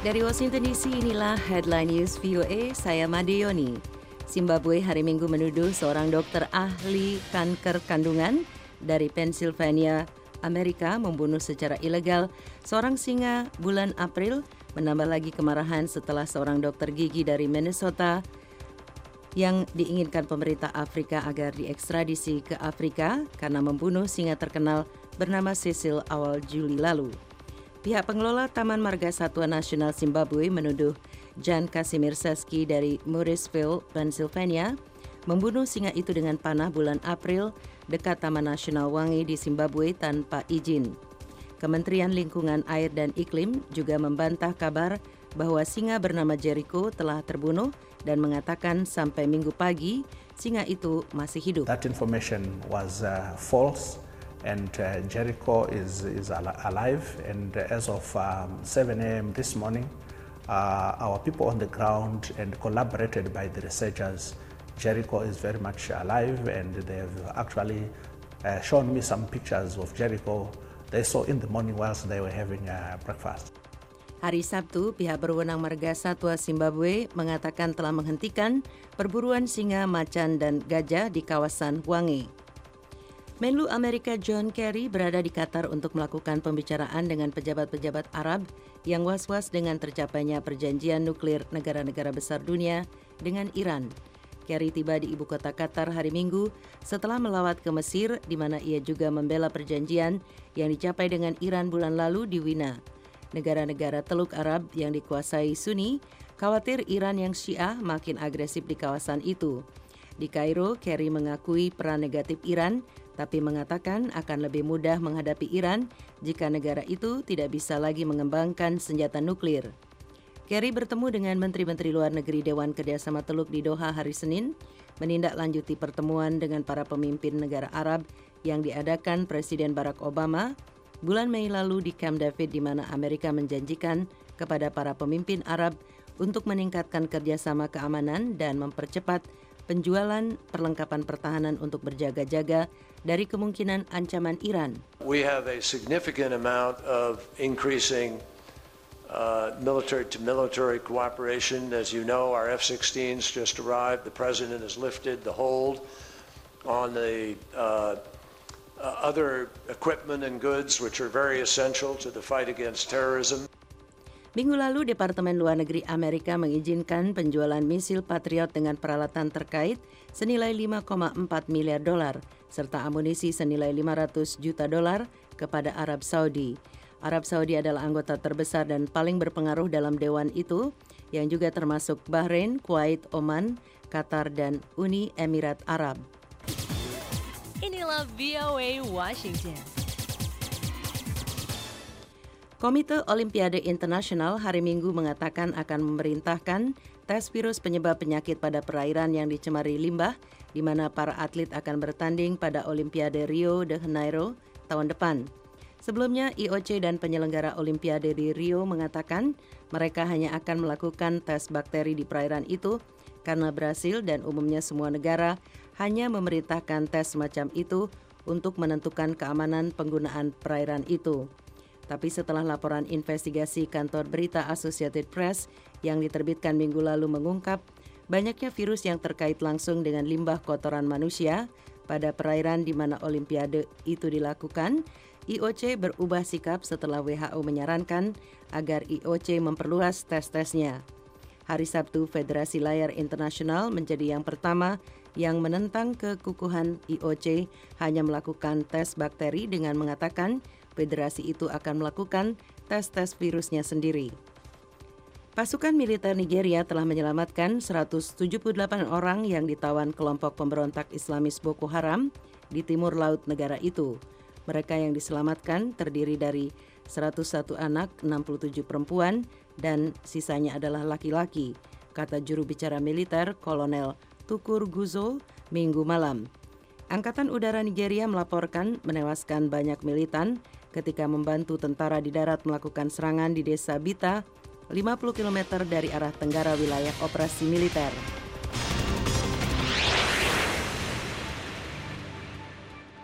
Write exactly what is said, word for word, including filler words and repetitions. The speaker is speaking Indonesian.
Dari Washington D C, inilah Headline News V O A, saya Made Yoni. Zimbabwe hari Minggu menuduh seorang dokter ahli kanker kandungan dari Pennsylvania, Amerika membunuh secara ilegal seorang singa bulan April, menambah lagi kemarahan setelah seorang dokter gigi dari Minnesota yang diinginkan pemerintah Afrika agar diekstradisi ke Afrika karena membunuh singa terkenal bernama Cecil awal Juli lalu. Pihak pengelola Taman Marga Satwa Nasional Zimbabwe menuduh Jan Casimir Seski dari Morrisville, Pennsylvania, membunuh singa itu dengan panah bulan April dekat Taman Nasional Hwange di Zimbabwe tanpa izin. Kementerian Lingkungan Air dan Iklim juga membantah kabar bahwa singa bernama Jericho telah terbunuh dan mengatakan sampai Minggu pagi singa itu masih hidup. That information was uh, false. And uh, Jericho is, is al- alive, and uh, as of um, seven a.m. this morning, uh, our people on the ground and collaborated by the researchers, Jericho is very much alive, and they've actually uh, shown me some pictures of Jericho they saw in the morning whilst they were having uh, breakfast. Hari Sabtu, pihak berwenang Marga Satwa Zimbabwe mengatakan telah menghentikan perburuan singa, macan, dan gajah di kawasan Hwange. Menlu Amerika John Kerry berada di Qatar untuk melakukan pembicaraan dengan pejabat-pejabat Arab yang was-was dengan tercapainya perjanjian nuklir negara-negara besar dunia dengan Iran. Kerry tiba di ibu kota Qatar hari Minggu setelah melawat ke Mesir, di mana ia juga membela perjanjian yang dicapai dengan Iran bulan lalu di Wina. Negara-negara Teluk Arab yang dikuasai Sunni khawatir Iran yang Syiah makin agresif di kawasan itu. Di Kairo, Kerry mengakui peran negatif Iran, tapi mengatakan akan lebih mudah menghadapi Iran jika negara itu tidak bisa lagi mengembangkan senjata nuklir. Kerry bertemu dengan Menteri-Menteri Luar Negeri Dewan Kerjasama Teluk di Doha hari Senin, menindaklanjuti pertemuan dengan para pemimpin negara Arab yang diadakan Presiden Barack Obama bulan Mei lalu di Camp David, di mana Amerika menjanjikan kepada para pemimpin Arab untuk meningkatkan kerjasama keamanan dan mempercepat penjualan perlengkapan pertahanan untuk berjaga-jaga dari kemungkinan ancaman Iran. We have a significant amount of increasing uh, military-to-military cooperation. As you know, our F sixteens just arrived. The president has lifted the hold on the uh, uh, other equipment and goods which are very essential to the fight against terrorism. Minggu lalu, Departemen Luar Negeri Amerika mengizinkan penjualan misil Patriot dengan peralatan terkait senilai lima koma empat miliar dolar serta amunisi senilai lima ratus juta dolar kepada Arab Saudi. Arab Saudi adalah anggota terbesar dan paling berpengaruh dalam dewan itu, yang juga termasuk Bahrain, Kuwait, Oman, Qatar, dan Uni Emirat Arab. Inilah V O A Washington. Komite Olimpiade Internasional hari Minggu mengatakan akan memerintahkan tes virus penyebab penyakit pada perairan yang dicemari limbah, di mana para atlet akan bertanding pada Olimpiade Rio de Janeiro tahun depan. Sebelumnya, I O C dan penyelenggara Olimpiade di Rio mengatakan mereka hanya akan melakukan tes bakteri di perairan itu karena Brasil dan umumnya semua negara hanya memerintahkan tes semacam itu untuk menentukan keamanan penggunaan perairan itu. Tapi setelah laporan investigasi kantor berita Associated Press yang diterbitkan minggu lalu mengungkap banyaknya virus yang terkait langsung dengan limbah kotoran manusia pada perairan di mana Olimpiade itu dilakukan, I O C berubah sikap setelah W H O menyarankan agar I O C memperluas tes-tesnya. Hari Sabtu, Federasi Layar Internasional menjadi yang pertama yang menentang kekukuhan I O C hanya melakukan tes bakteri dengan mengatakan federasi itu akan melakukan tes-tes virusnya sendiri. Pasukan militer Nigeria telah menyelamatkan seratus tujuh puluh delapan orang yang ditawan kelompok pemberontak Islamis Boko Haram di timur laut negara itu. Mereka yang diselamatkan terdiri dari seratus satu anak, enam puluh tujuh perempuan, dan sisanya adalah laki-laki, kata juru bicara militer Kolonel Tukur Guzo Minggu malam. Angkatan Udara Nigeria melaporkan menewaskan banyak militan ketika membantu tentara di darat melakukan serangan di desa Bita, lima puluh kilometer dari arah tenggara wilayah operasi militer.